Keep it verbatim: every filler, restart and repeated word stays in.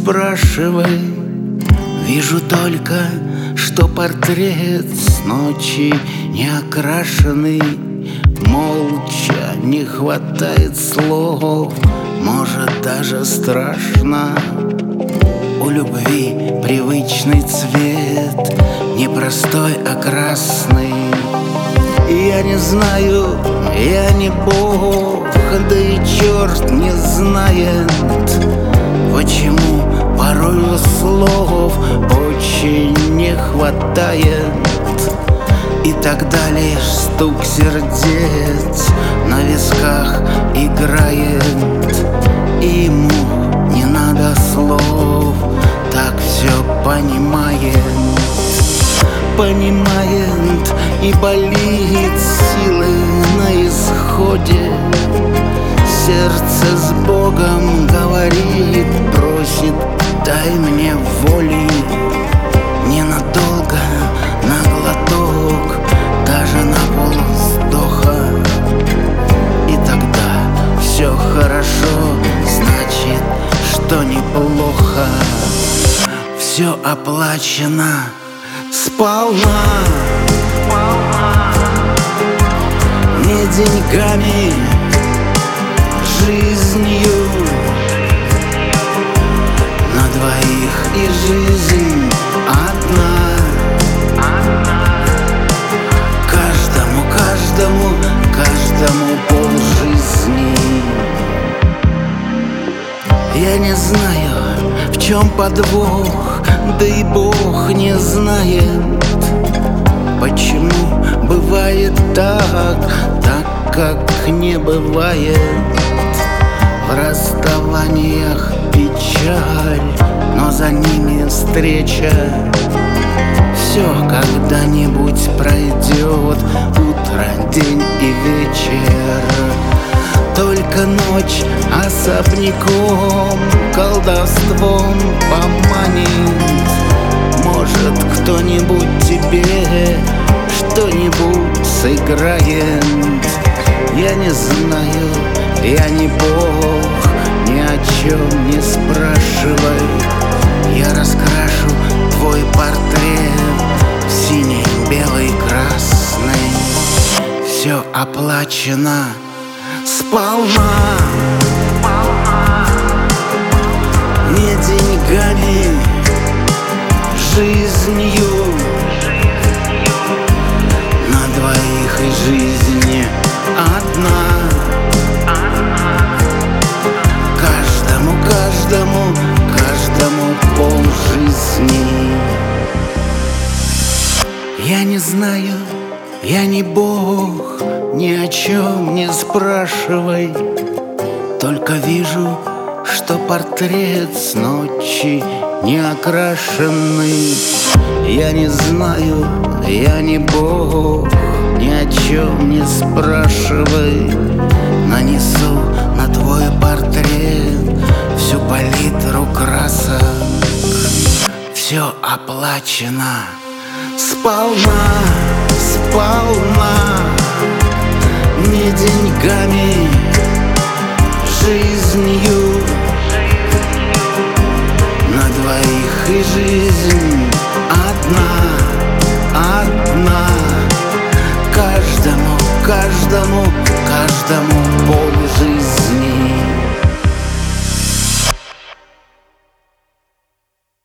спрашивай. Вижу только, что портрет с ночи не окрашенный. Молча не хватает слов, может, даже страшно. У любви привычный цвет, не простой, а красный. И я не знаю, я не Бог, да и черт не знает, почему порою слов очень не хватает. И тогда лишь стук сердец на висках играет. И ему не надо слов, так все понимает. Понимает и болит, силы на исходе. Сердце с Богом говорит, просит, дай мне воли. Ненадолго, на глоток, даже на полвздоха. И тогда все хорошо, значит, что неплохо. Все оплачено сполна, не деньгами, жизнью. На двоих и жизнь одна. Каждому, каждому, каждому полжизни. Я не знаю, в чем подвох, да и Бог не знает, почему бывает так, так, как не бывает. В расставаниях печаль, но за ними встреча. Все когда-нибудь пройдет, утро, день и вечер. Только ночь особняком колдовством поманит. Может, кто-нибудь тебе что-нибудь сыграет. Я не знаю, я не Бог, ни о чем не спрашивай. Я раскрашу твой портрет в синий, белый, красный. Все оплачено сполна, не деньгами, жизнью. На двоих и жизнь одна. Каждому, каждому, каждому полжизни. Я не знаю, я не Бог, ни о чем не спрашивай. Только вижу, что портрет с ночи не окрашенный. Я не знаю, я не Бог, ни о чем не спрашивай. Нанесу на твой портрет всю палитру красок. Все оплачено сполна, сполна, не деньгами, жизнью. На двоих и жизнь одна, одна. Каждому, каждому, каждому